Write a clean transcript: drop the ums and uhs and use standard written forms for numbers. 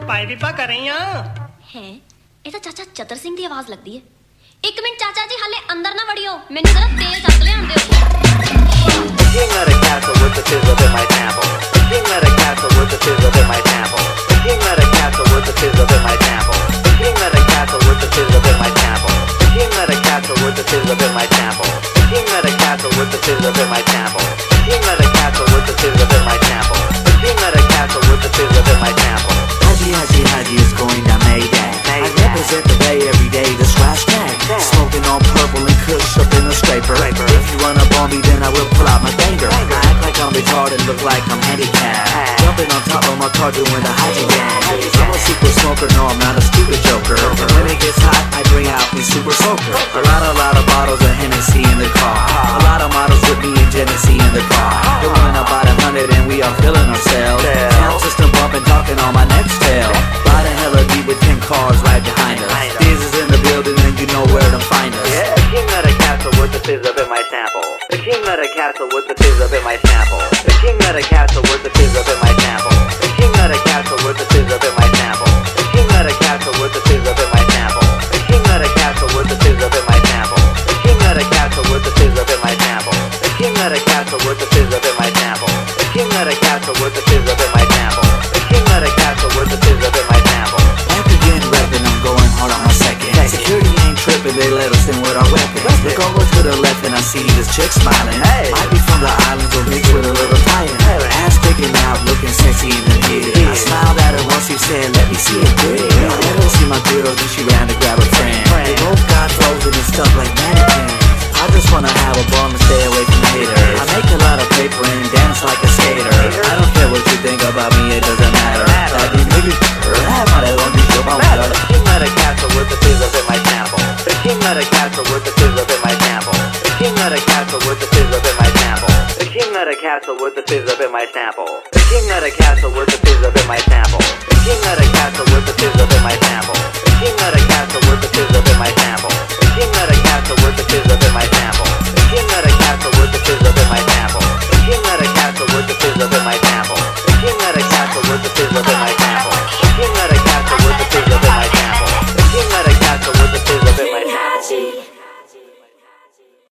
ਪਾਈ ਵੀ ਪਾ ਕਰ ਰਹੀ ਆ ਹੈ ਇਹ ਤਾਂ ਚਾਚਾ ਚਤਰ ਸਿੰਘ ਦੀ ਆਵਾਜ਼ ਲੱਗਦੀ ਹੈ। ਇੱਕ ਮਿੰਟ ਚਾਚਾ ਜੀ ਹਾਲੇ ਅੰਦਰ ਨਾ ਵੜਿਓ, ਮੈਨੂੰ ਜ਼ਰਾ ਤੇਲ ਚੱਕ ਲਿਆਉਂਦੇ ਹੋ। King of the castle with the sizzle in my temple. The king of the castle with the sizzle in my temple. The king of the castle with the sizzle in my temple. The king of the castle with the sizzle in my temple. The king of the castle with the sizzle in my temple. The king of the castle with the sizzle in my temple. The king of the castle with the sizzle in my temple. The king of the castle with the sizzle in my temple. Haji, Haji, Haji is going to Mayday. I represent the Bay every day, the scratch tag. Smoking on purple and kush up in a scraper. If you run up on me, then I will pull out my banger. I act like I'm retarded, look like I'm handicapped. Jumping on top of my car doing the Haji gang. I'm a super smoker, no, I'm not a stupid joker. When it gets hot, I bring out the super soaker. A lot of bottles of Hennessy in the car. A lot of models with me and Genesee in the car. Doing about 100 and we are feeling ourselves. Sound system bumping, talking on my next tail. Riding hella deep with 10 cars right behind us. Diz is in the building and you know where to find us. Yeah, the king of the castle with the sizzle in my sample. The king of the castle with the sizzle in my sample. The king of the castle with the sizzle in my sample. The king of the castle with the sizzle in my sample. The king of the castle with the sizzle in my sample. The king of the castle with the sizzle in my sample. The king of the castle with the sizzle in my sample. The king of the castle with the sizzle in my sample. The king of the castle with the sizzle in my sample. The king of the castle with the sizzle in my sample. Back again rapping, I'm going hard on my second. Security ain't tripping, they let us in with our weapons. Look over to the left and I see this chick smiling. Might be from the islands or mixed with a little Thailand. Ass sticking out, looking sexy in the head. I smiled at her once, she said, let me see it grin. I let her see my girl, then she ran to grab a friend. They both got frozen and stuff like mannequins. I just wanna have a ball and stay away from haters. I make a lot of paper and dance like a skater. I don't care what you think about me, it doesn't matter. That these niggas rap, I don't be sure about the king of the castle with the sizzle in my sample. The king of the castle with the sizzle in my sample. The king of the castle with the sizzle in my sample. The king of the castle with the sizzle in my sample. The king of the castle with the sizzle in my sample. The king of the castle with the sizzle in my sample.